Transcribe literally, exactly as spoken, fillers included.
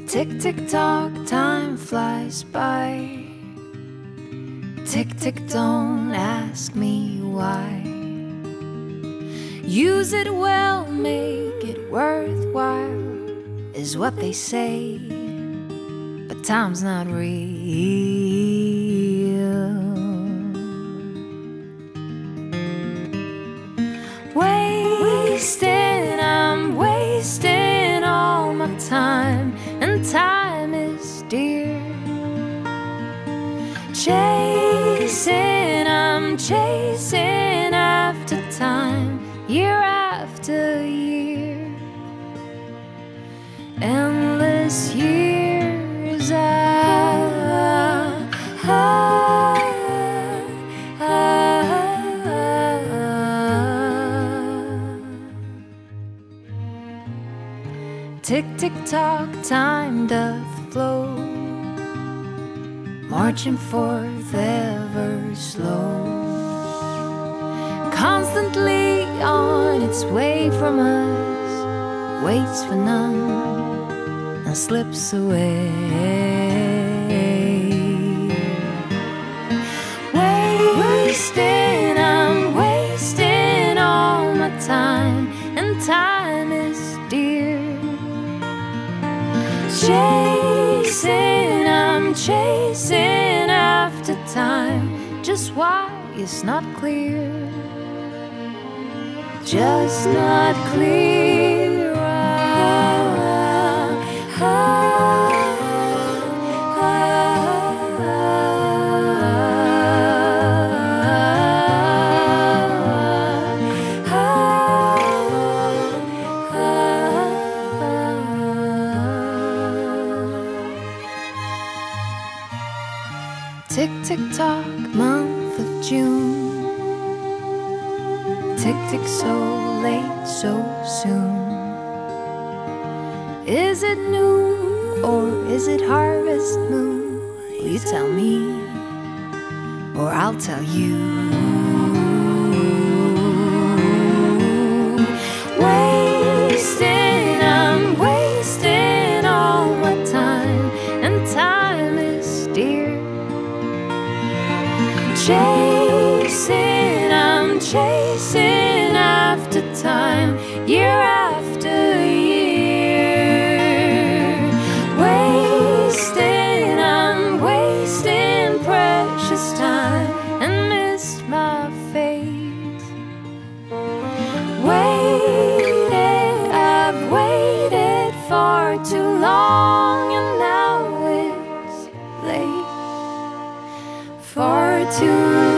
Tick, tick, tock, time flies by. Tick, tick, don't ask me why. Use it well, make it worthwhile, is what they say, but time's not real. Wasting, I'm wasting all my time, and time is dear. Chasing, I'm chasing after time, year after year. Endless years, ah, ah, ah, ah. Tick, tick, tock, time doth flow, marching forth ever slow, constantly on its way from us, waits for none and slips away. Wasting, I'm wasting all my time, and time is dear. Chasing, I'm chasing after time, just why it's not clear, just not clear. Ah, ah, ah, ah, ah, ah. Tick, tick, tock, month of June. Tick, tick, so late, so soon. Is it noon or is it harvest moon? Will you tell me, or I'll tell you? Wasting, I'm wasting all my time, and time is dear. Chasing, I'm chasing after time, year after year. Wasting, I'm wasting precious time, and missed my fate. Waited, I've waited far too long, and now it's late. Far too